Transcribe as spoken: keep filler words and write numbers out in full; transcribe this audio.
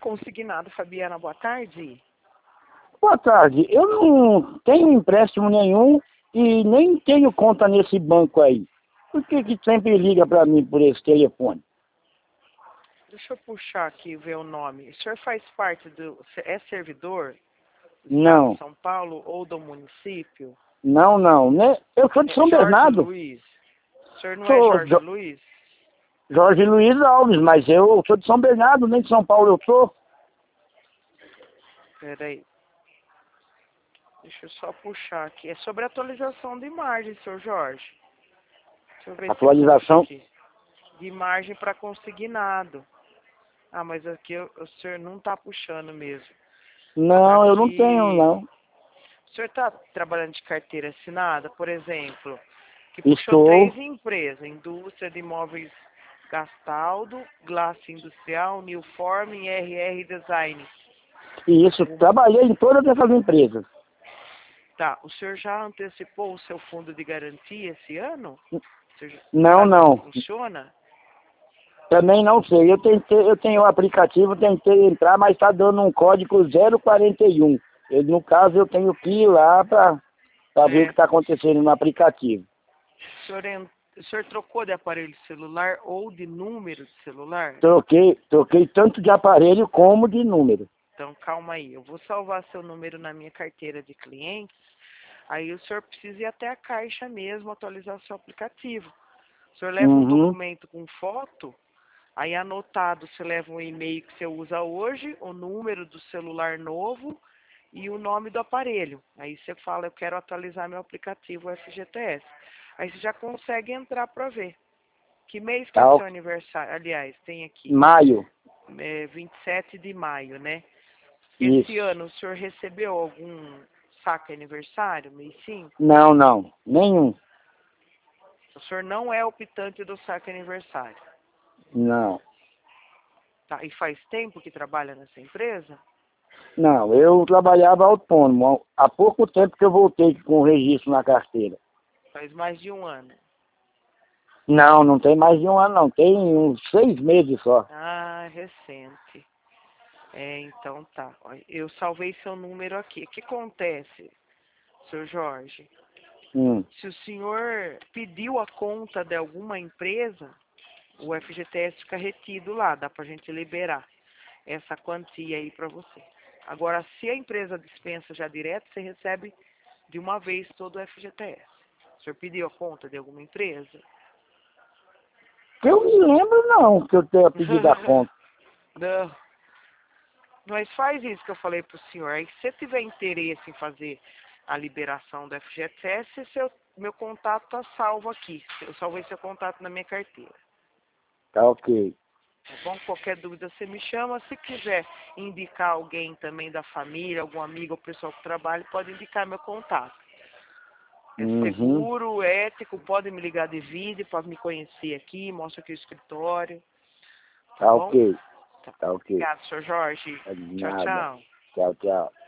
Consignado, Fabiana, boa tarde. Boa tarde. Eu não tenho empréstimo nenhum e nem tenho conta nesse banco aí. Por que que sempre liga para mim por esse telefone? Deixa eu puxar aqui e ver o nome. O senhor faz parte do... É servidor do Estado Não, de São Paulo ou do município? não, não. Né? Eu sou de É São Jorge Bernardo. Luiz. O senhor não é Sou Jorge Jo- Luiz? Jorge Luiz Alves, mas eu sou de São Bernardo, nem de São Paulo eu sou. Peraí. Deixa eu só puxar aqui. É sobre atualização de margem, senhor Jorge. Deixa eu ver se puxa Atualização. aqui. De margem para consignado. Ah, mas aqui o, o senhor não está puxando mesmo. Não, eu não tenho, Aqui... não. O senhor está trabalhando de carteira assinada, por exemplo, que puxou Estou. três empresas: Indústria de Imóveis Gastaldo, Glass Industrial, Newform e R R Design. E isso, trabalhei em todas essas empresas. Tá, o senhor já antecipou o seu fundo de garantia esse ano? O senhor já Não, sabe como não. funciona? Também não sei. Eu tentei, eu tenho o aplicativo, tentei entrar, mas está dando um código zero quarenta e um. Eu, no caso, eu tenho que ir lá para ver o É. que está acontecendo no aplicativo. O senhor, en- o senhor trocou de aparelho celular ou de número de celular? Troquei, troquei tanto de aparelho como de número. Então, calma aí. Eu vou salvar seu número na minha carteira de clientes. Aí o senhor precisa ir até a caixa mesmo, atualizar seu aplicativo. O senhor leva um Uhum. documento com foto, aí anotado você leva um e-mail que você usa hoje, o número do celular novo e o nome do aparelho. Aí você fala, eu quero atualizar meu aplicativo F G T S. Aí você já consegue entrar para ver. Que mês que é Tá, seu ok. aniversário? Aliás, tem aqui, Maio. é, vinte e sete de maio, né? Isso. Esse ano o senhor recebeu algum saque aniversário, mês cinco? Não, não. Nenhum. O senhor não é optante do saque aniversário. Não. Tá? E faz tempo que trabalha nessa empresa? Não, eu trabalhava autônomo. Há pouco tempo que eu voltei com o registro na carteira. Faz mais de um ano. Não, não tem mais de um ano, não. Tem uns seis meses só. Ah, recente. É, então tá. Ó, eu salvei seu número aqui. O que acontece, senhor Jorge? Hum. Se o senhor pediu a conta de alguma empresa, o F G T S fica retido lá, dá pra gente liberar essa quantia aí pra você. Agora, se a empresa dispensa já direto, você recebe de uma vez todo o F G T S. O senhor pediu a conta de alguma empresa? Que eu me lembro, não, que eu tenha pedido a conta. Não. Mas faz isso que eu falei pro senhor. Aí, se você tiver interesse em fazer a liberação do F G T S, seu, meu contato tá salvo aqui. Eu salvei seu contato na minha carteira. Tá ok. Tá bom? Qualquer dúvida você me chama. Se quiser indicar alguém também da família, algum amigo ou pessoal que trabalha, pode indicar meu contato. É Uhum. seguro, ético, pode me ligar de vídeo para me conhecer aqui, mostra aqui o escritório. Tá Tá bom? ok. Tá. Tá ok. Obrigado, senhor Jorge. É de Tchau, nada. tchau. Tchau, tchau.